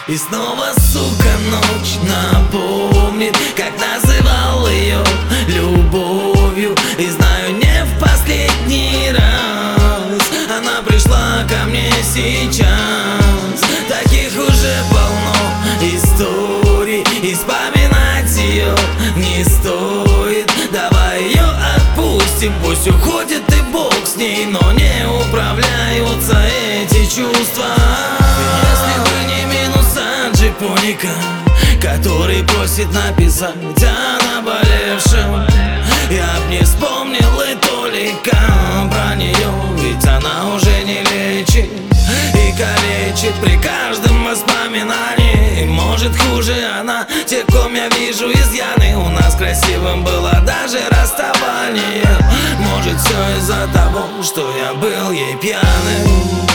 И снова, сука, ночь напомнит, как называл ее любовью. И знаю, не в последний раз она пришла ко мне сейчас. Таких уже полно историй, и вспоминать ее не стоит. Давай ее отпустим, пусть уходит и бог с ней, но не управляются эти чувства. Если бы не минуса джипоника, который просит написать о наболевшем, я б не вспомнил и толика про нее, ведь она уже не лечит и калечит при каждом воспоминании. Может, хуже она тех, ком я вижу изъяны. У нас красивым было даже расставание. Может, все из-за того, что я был ей пьяным.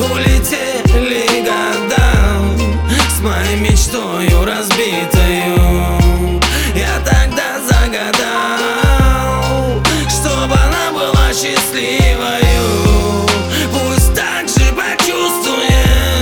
Улетели года с моей мечтою разбитою. Я тогда загадал, чтобы она была счастливою. Пусть так же почувствует,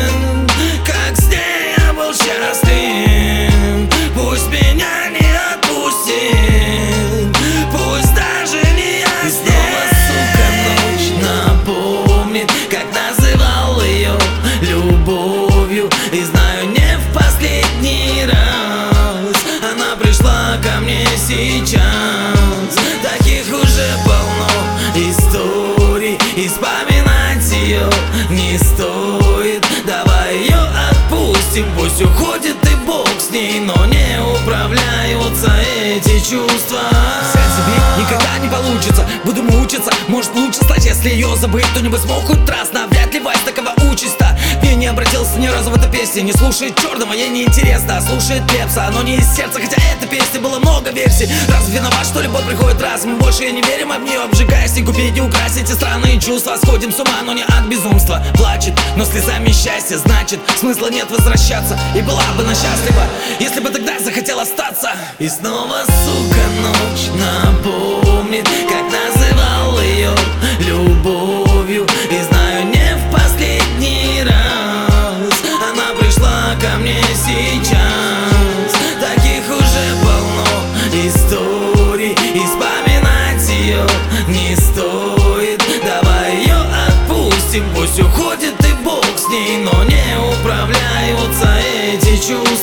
как с ней я был счастлив. Пусть меня не отпустит, пусть даже не я с ней. И снова, сука, ночь напомнит, как называл ее любовью. И знаю, не в последний раз она пришла ко мне сейчас. Таких уже полно историй, и вспоминать ее не стоит. Давай ее отпустим, пусть уходит и бог с ней, но не управляются эти чувства. Взять себе никогда не получится, буду мучиться. Может, лучше стать, если ее забыть кто-нибудь смог хоть раз. Навряд ли Вась такова участь-то. Мне не обратился ни разу в этой песне. Не слушает черного, ей не интересно, а слушает Лепса, но не из сердца. Хотя этой песни было много версий. Разве виноват, что любовь приходит раз? Мы больше не верим, об нее обжигаясь. Не купить, не украсить эти странные чувства. Сходим с ума, но не от безумства. Плачет, но слезами счастья, значит, смысла нет возвращаться. И была бы она счастлива, если бы тогда захотел остаться. И снова, сука, ночь напомнит, как называл ее любовью. И знаю, не в последний раз она пришла ко мне сейчас. Таких уже полно историй, и вспоминать ее не стоит. Давай ее отпустим, пусть уходит и бог с ней, но не управляются эти чувства.